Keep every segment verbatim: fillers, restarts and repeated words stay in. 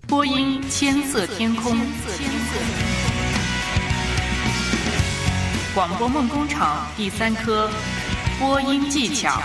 播音千色天空，广播梦工厂第三科播音技巧。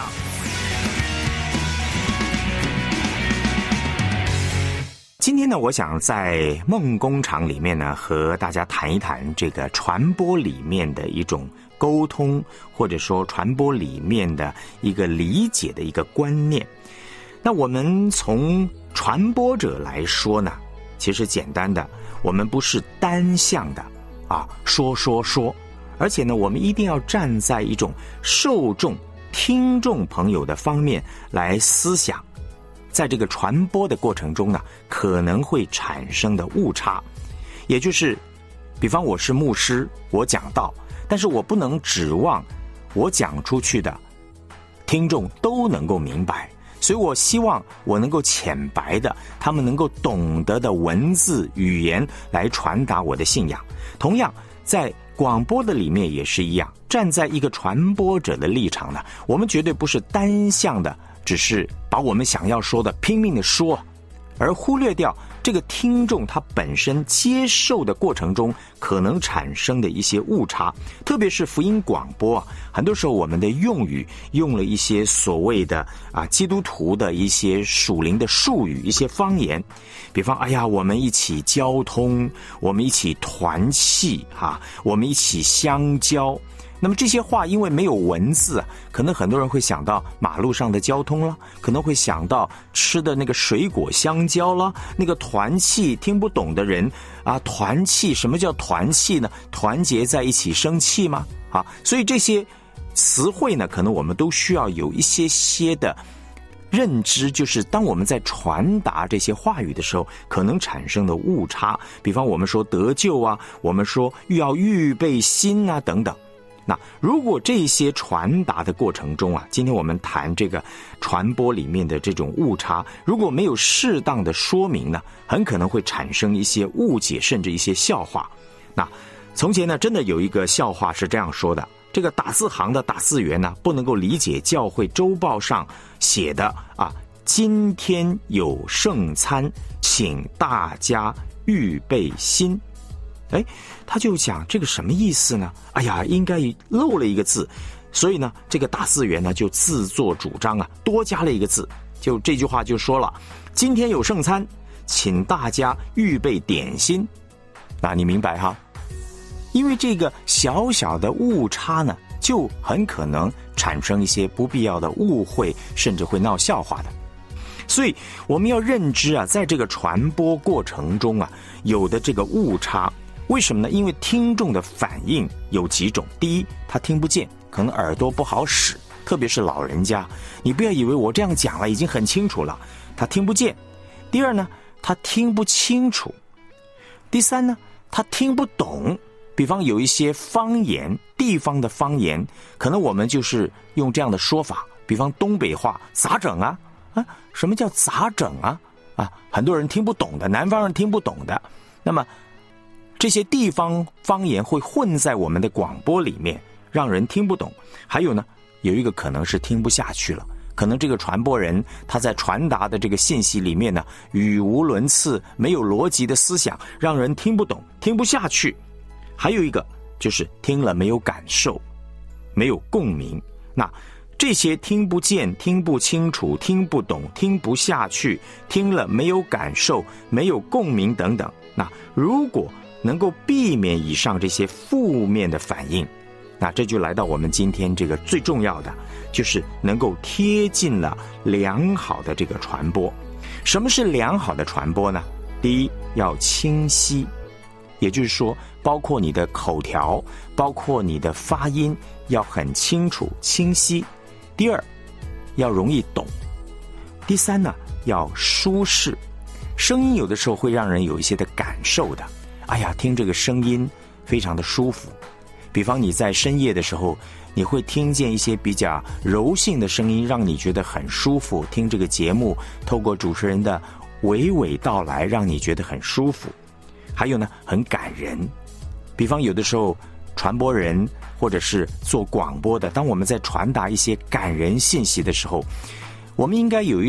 今天呢，我想在梦工厂里面呢，和大家谈一谈这个传播里面的一种沟通，或者说传播里面的一个理解的一个观念。那我们从传播者来说呢，其实简单的，我们不是单向的啊说说说，而且呢，我们一定要站在一种受众、听众朋友的方面来思想。在这个传播的过程中呢，可能会产生的误差，也就是比方我是牧师，我讲道，但是我不能指望我讲出去的听众都能够明白，所以我希望我能够浅白的，他们能够懂得的文字语言来传达我的信仰。同样在广播的里面也是一样，站在一个传播者的立场呢，我们绝对不是单向的只是把我们想要说的拼命的说，而忽略掉这个听众他本身接受的过程中可能产生的一些误差。特别是福音广播啊，很多时候我们的用语用了一些所谓的啊基督徒的一些属灵的术语，一些方言，比方哎呀，我们一起交通，我们一起团契啊，我们一起相交。那么这些话因为没有文字啊，可能很多人会想到马路上的交通了，可能会想到吃的那个水果香蕉了，那个团契听不懂的人啊，团契什么叫团契呢？团结在一起生气吗？啊，所以这些词汇呢，可能我们都需要有一些些的认知，就是当我们在传达这些话语的时候可能产生的误差。比方我们说得救啊，我们说要预备心啊等等。那如果这些传达的过程中啊，今天我们谈这个传播里面的这种误差，如果没有适当的说明呢，很可能会产生一些误解，甚至一些笑话。那从前呢，真的有一个笑话是这样说的，这个打字行的打字员呢，不能够理解教会周报上写的啊，今天有圣餐，请大家预备心。哎，他就讲这个什么意思呢？哎呀，应该漏了一个字，所以呢，这个打字员呢就自作主张啊，多加了一个字，就这句话就说了：今天有圣餐，请大家预备点心。那你明白哈？因为这个小小的误差呢，就很可能产生一些不必要的误会，甚至会闹笑话的。所以我们要认知啊，在这个传播过程中啊，有的这个误差。为什么呢？因为听众的反应有几种。第一，他听不见，可能耳朵不好使，特别是老人家，你不要以为我这样讲了已经很清楚了，他听不见。第二呢，他听不清楚。第三呢，他听不懂。比方有一些方言，地方的方言，可能我们就是用这样的说法，比方东北话咋整啊？啊，什么叫咋整啊？啊，很多人听不懂的，南方人听不懂的。那么这些地方方言会混在我们的广播里面，让人听不懂。还有呢，有一个可能是听不下去了，可能这个传播人他在传达的这个信息里面呢，语无伦次，没有逻辑的思想，让人听不懂，听不下去。还有一个就是听了没有感受，没有共鸣。那这些听不见、听不清楚、听不懂、听不下去、听了没有感受、没有共鸣等等，那如果能够避免以上这些负面的反应，那这就来到我们今天这个最重要的，就是能够贴近了良好的这个传播。什么是良好的传播呢？第一，要清晰，也就是说包括你的口条，包括你的发音要很清楚清晰。第二，要容易懂。第三呢，要舒适，声音有的时候会让人有一些的感受的，哎呀，听这个声音非常的舒服。比方你在深夜的时候，你会听见一些比较柔性的声音，让你觉得很舒服。听这个节目，透过主持人的娓娓道来，让你觉得很舒服。还有呢，很感人。比方有的时候传播人或者是做广播的，当我们在传达一些感人信息的时候，我们应该有一种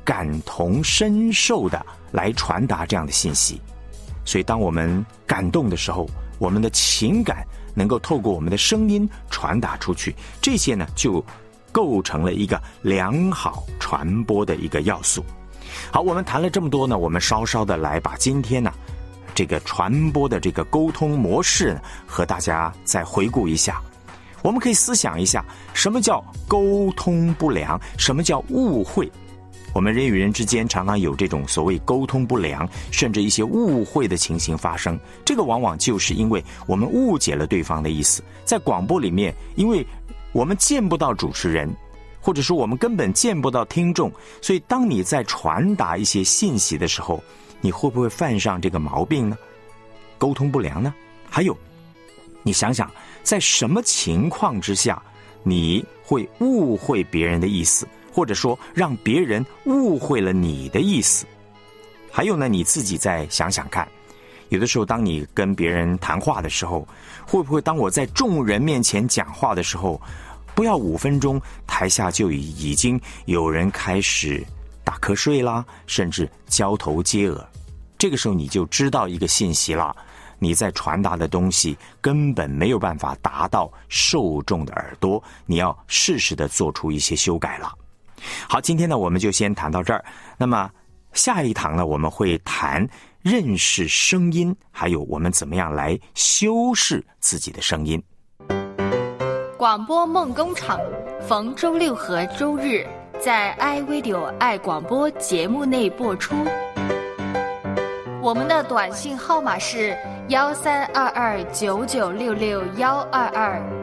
感同身受的来传达这样的信息。所以当我们感动的时候，我们的情感能够透过我们的声音传达出去，这些呢就构成了一个良好传播的一个要素。好，我们谈了这么多呢，我们稍稍的来把今天呢这个传播的这个沟通模式呢和大家再回顾一下。我们可以思想一下，什么叫沟通不良，什么叫误会。我们人与人之间常常有这种所谓沟通不良，甚至一些误会的情形发生，这个往往就是因为我们误解了对方的意思。在广播里面，因为我们见不到主持人，或者说我们根本见不到听众，所以当你在传达一些信息的时候，你会不会犯上这个毛病呢？沟通不良呢？还有，你想想，在什么情况之下你会误会别人的意思，或者说让别人误会了你的意思？还有呢，你自己再想想看，有的时候当你跟别人谈话的时候，会不会当我在众人面前讲话的时候，不要五分钟，台下就已经有人开始打瞌睡啦，甚至交头接耳。这个时候你就知道一个信息了，你在传达的东西根本没有办法达到受众的耳朵，你要适时的做出一些修改了。好，今天呢我们就先谈到这儿。那么下一堂呢，我们会谈认识声音，还有我们怎么样来修饰自己的声音。 广播梦工厂逢周六和周日在 iRadio 爱广播节目内播出。我们的短信号码是幺三二二九九六六幺二二。